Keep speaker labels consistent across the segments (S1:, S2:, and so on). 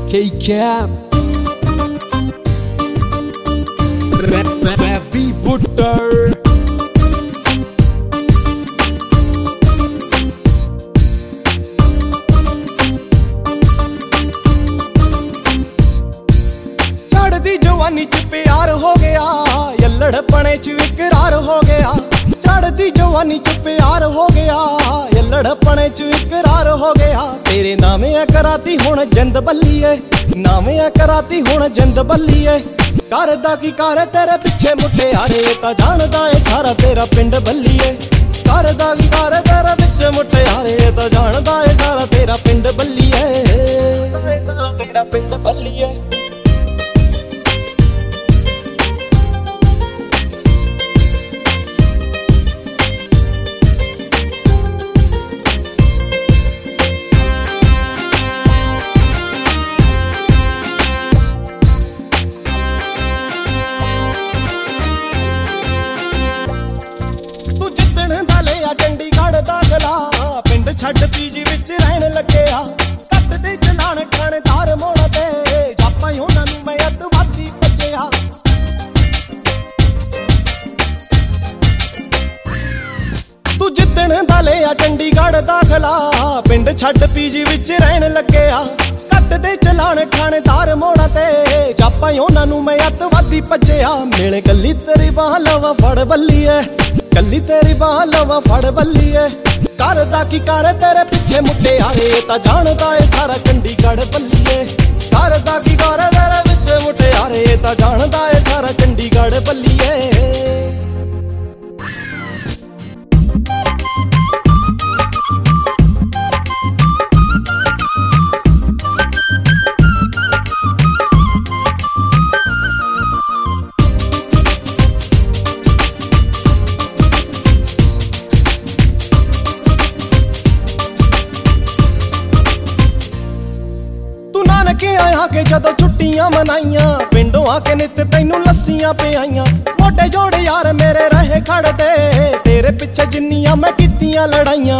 S1: K-Cap Ravi Butter
S2: चढ़दी जवानी च प्यार हो गया यल्लड़पने च इकरार हो गया। चढ़दी जवानी च प्यार हो गया यल्लड़पने च इकरार हो गया। तेरे नामे है कराती हुण जिंद बल्लीए, नामे है कराती हुण जिंद बल्लीए। करदा की कर तेरे पिछे मुटियारे तां जानदा है सारा तेरा पिंड बल्लीए। करदा की कर तेरे पिछे मुटियारे तां जानदा है सारा तेरा पिंड बल्लीए, सारा तेरा पिंड बल्लीए। चंडीगढ़ दाखला पिंड छड्ड पीजी विच रहन लग्या। कट दे चलान थानेदार मोड़ ते जापां उन्हां नूं मैं अतवादी भज्जिया। तू जिद्दण दा लिया चंडीगढ़ दाखला पिंड छड्ड पीजी विच रहन लग्या। कट दे चलान थानेदार मोड़ ते जापां उन्हां नूं मैं अतवादी भज्जिया। मिल गली तेरी बाह लवा फड़ बल्लीए, गली तेरी बाह लवा फड़ बल्लीए। करदा की कर तेरे पिछे मुटियारे तां जानदा है सारा चंडीगढ़ बल्लीए। करदा की कर तेरे पिछे मुटियारे तां जानदा है सारा चंडीगढ़ बल्लीए। नानके आया के जदों छुट्टियां मनाइयां पिंडों आके नित तैनू लस्सियां पियाइयां। मोटे जोड़ यार मेरे रहे खड़दे तेरे पिछे जिन्नियां मैं कीतियां लड़ाइयां।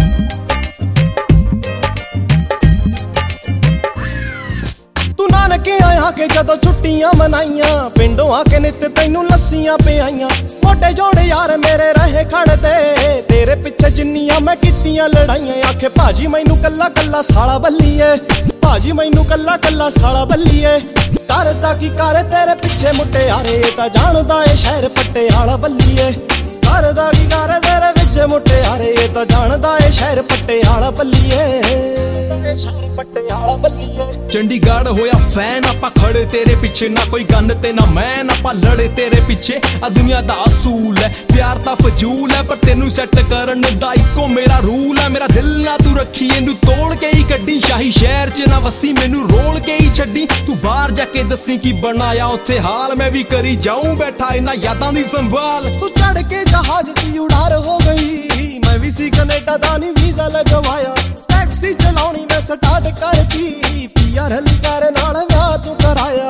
S2: तू नानके आया के जदों छुट्टियां मनाइयां पिंडों आके नित तैनू लस्सियां पियाइयां। मोटे जोड़ यार मेरे रहे खड़दे तेरे पिछे जिन्नियां मैं कीतियां लड़ाइयां। आखे भाजी मैनू कल्ला कल्ला साला बल्लीए, भाजी मैनू कल्ला कल्ला साला बल्लीए। करदा की कर तेरे पिछे मुटियारे तां जानदा है शहर पटियाला बल्लीए। करदा की कर तेरे पिछे मुटियारे तां जानदा है शहर पटियाला बल्लीए, शहर पटियाला बल्लीए।
S1: चंडीगढ़ होया फैन आपां खड़े तेरे पिछे, ना कोई गन ते ना मैन आपां लड़े तेरे पिछे। आ दुनिया दा असूल है प्यार तां फजूल है, पर तेनू सैट करन दा इक्को मेरा रूल है। मेरा दिल ना तू रखी इनू तोड़ के ही कड्डी, शाही शहर च ना वसी मैनू रोल के ही छड्डी। तू बाहर जाके दसी की बनाया उत्थे हाल, मैं भी करी जाऊं बैठा इन्हां यादां दी संभाल।
S2: तू चढ़ के जहाज सी उड़ार हो गई, मैं भी सी कनेडा दा नी वीजा लगवाया। टैक्सी चलाउणी मैं स्टार्ट करती, पीआर हली कर नाल विआह तू कराया।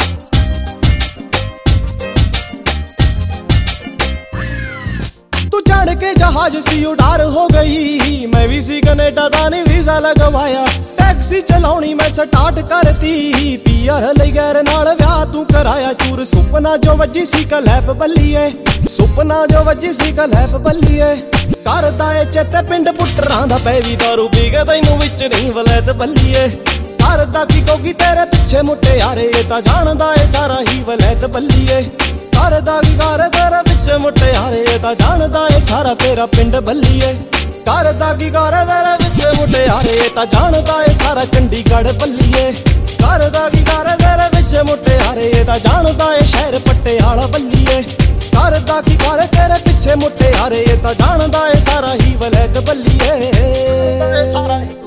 S2: तू चढ़ के जहाज सी उड़ार हो गई, मैं भी सी कनेडा दा नी वीजा लगवाया। टैक्सी चलाउणी मैं स्टार्ट करती, पीआर हली कर नाल विआह तू कराया। चूर सुपना जो वजी सी कलैप बल्लीए, सुपना जो वजी सी कलैप बल्लीए। करदा ए चेते पिंड पुट्टरां दा पै वी दारू पी के तैनू विच नहीं वलैत बल्लीए। करदा की कोगी तेरे पिछे मुटियारे तां जानदा है सारा ही वलैत बल्लीए। करदा की कर तेरे पिछे मुटियारे तां जानदा है सारा तेरा पिंड बल्लीए। करदा की कर तेरे पिछे मुटियारे तां जानदा है सारा चंडीगढ़ बल्लीए। करदा की कर तेरे पिछे मुटियारे तां जानदा है शहर पटियाला बल्लीए। करदा की कर तेरे पिछे मुटियारे तां जानदा है सारा ही वलैत बल्लीए, सारा ही